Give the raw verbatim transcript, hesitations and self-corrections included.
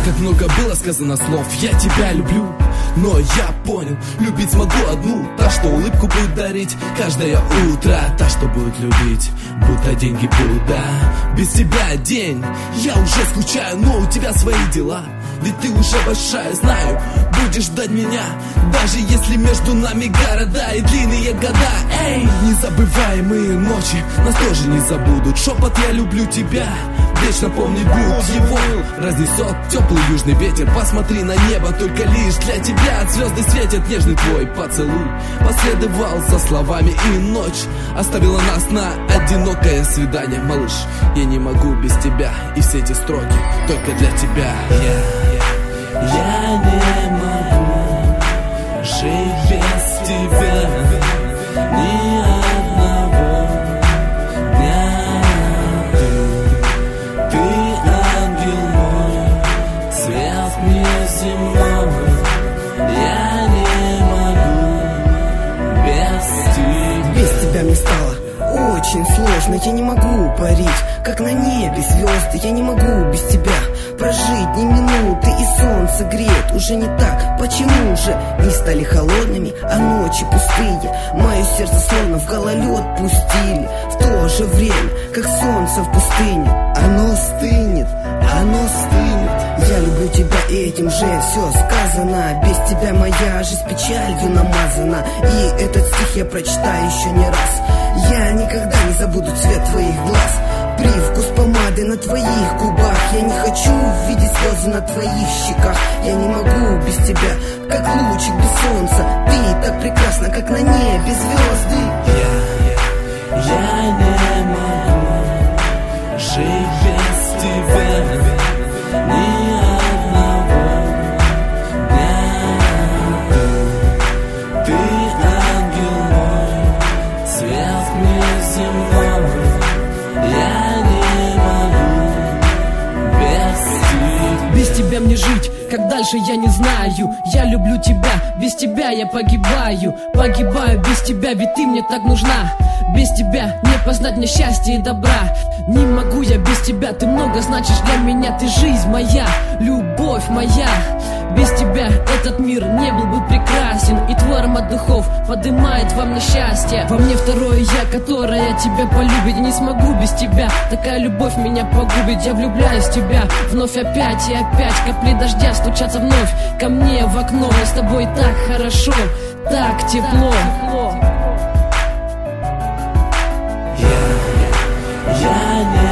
Как много было сказано слов, я тебя люблю. Но я понял, любить смогу одну, та, что улыбку будет дарить каждое утро, та, что будет любить, будто деньги Будда. Без тебя день, я уже скучаю, но у тебя свои дела. Ведь ты уже большая, знаю, будешь ждать меня, даже если между нами города и длинные года. Эй, незабываемые ночи нас тоже не забудут. Шепот «я люблю тебя» вечно помнить будут. Его разнесет теплый южный ветер. Посмотри на небо, только лишь для тебя звезды светят. Нежный твой поцелуй последовал за словами, и ночь оставила нас на одинокое свидание. Малыш, я не могу без тебя, и все эти строки только для тебя. Я, я не могу жить без тебя ни одного дня. Ты, ты ангел мой, свет неземной. Я не могу без тебя. Без тебя мне стало очень сложно, я не могу парить, как на небе звезды. Я не могу без тебя прожить ни минуты, и солнце греет уже не так. Почему же дни стали холодными, а ночи пустые? Мое сердце словно в гололед пустили. В то же время, как солнце в пустыне, оно стынет, оно стынет. Я люблю тебя, и этим же все сказано. Без тебя моя жизнь печалью намазана, и этот стих я прочитаю еще не раз. Я никогда не забуду цвет твоих глаз, привкус помады на твоих губах. Я не хочу видеть слезы на твоих щеках. Я не могу без тебя, как лучик без солнца. Ты так прекрасна, как на небе звезды. Я, я не могу жить без тебя ни одного дня. Ты, ты ангел мой, свет неземной. Я не могу без тебя. Без тебя мне жить, как дальше я не знаю. Я люблю тебя, без тебя я погибаю. Погибаю без тебя, ведь ты мне так нужна. Без тебя не познать мне счастья и добра. Не могу я без тебя, ты много значишь для меня. Ты жизнь моя, любовь моя. Без тебя этот мир не был бы прекрасен, и твой аромат духов поднимает во мне счастье. Во мне второе я, которое тебя полюбит. Не смогу без тебя, такая любовь меня погубит. Я влюбляюсь в тебя вновь опять и опять. Капли дождя стучатся вновь ко мне в окно. И с тобой так хорошо, так тепло. Я, я не